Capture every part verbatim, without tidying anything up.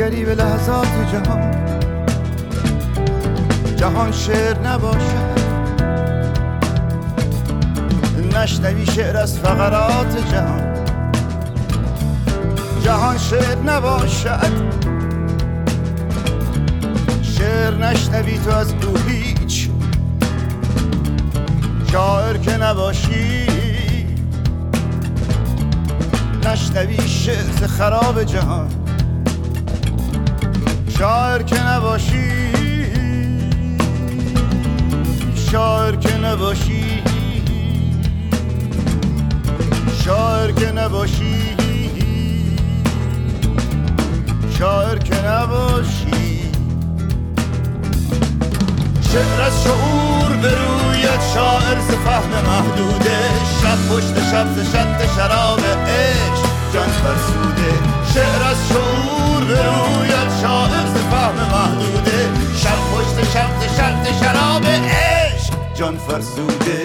بگذری به لحظات جهان، جهان شعر نباشد، نشنوی شعر از فقرات جهان، جهان شعر نباشد، شعر نشنوی تو از او هیچ، شاعر که نباشی نشنوی شعر خراب جهان، شاعر که نباشی، شاعر که نباشی، شاعر که نباشی، شاعر که نباشی. شعر از شعور بروید، شاعر ز فهم محدوده، شب پشت شب ز شط شراب عشق جان فرسوده. شعر از شعور بروید، شاعر ز فهم محدوده، شب پشت شب ز شط شراب عشق جان فرسوده.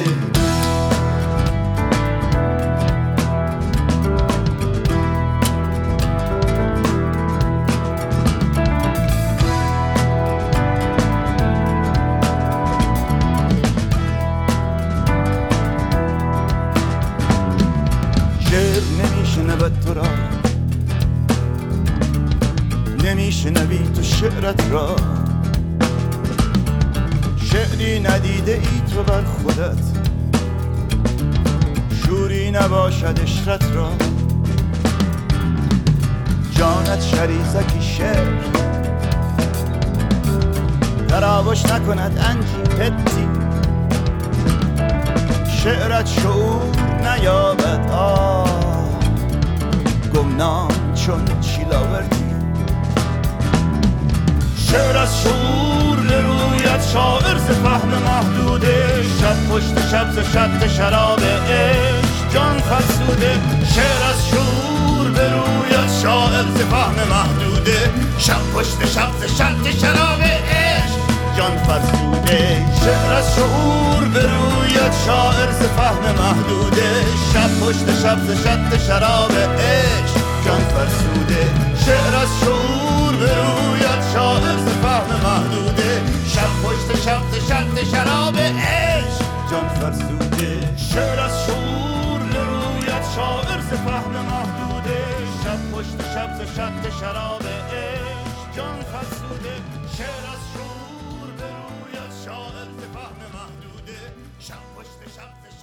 شعر نمیشنود تو را، نمیشنوی تو شعرت را، شعری ندیده ای تو بر خودت، شوری نباشد عشرت را، جانت شریزکی شعر در آغوش نکند انجی پتی، شعرت شعور نیابد آه گمنام چون چیلاوردی. شعر از شعور نروید، شاعر ز فهم محدوده، شب پشت شب ز شط شراب عشق جان فرسوده. شعر از شعور بروید، شاعر ز فهم محدوده، شب پشت شب ز شط شراب عشق جان فرسوده. شعر از شعور بروید، شاعر ز فهم محدوده، شب پشت شب ز شط شراب عشق جان فرسوده. شعر از شعور بروید، شاعر ز فهم محدوده، شب پشت شب ز شط شراب عشق جان فرسوده. شعر از شعور بروید، شاعر ز فهم محدوده، شب پشت شب ز شط شراب عشق جان فرسوده. شعر از شعور بروید، شاعر ز فهم محدوده، شب پشت شب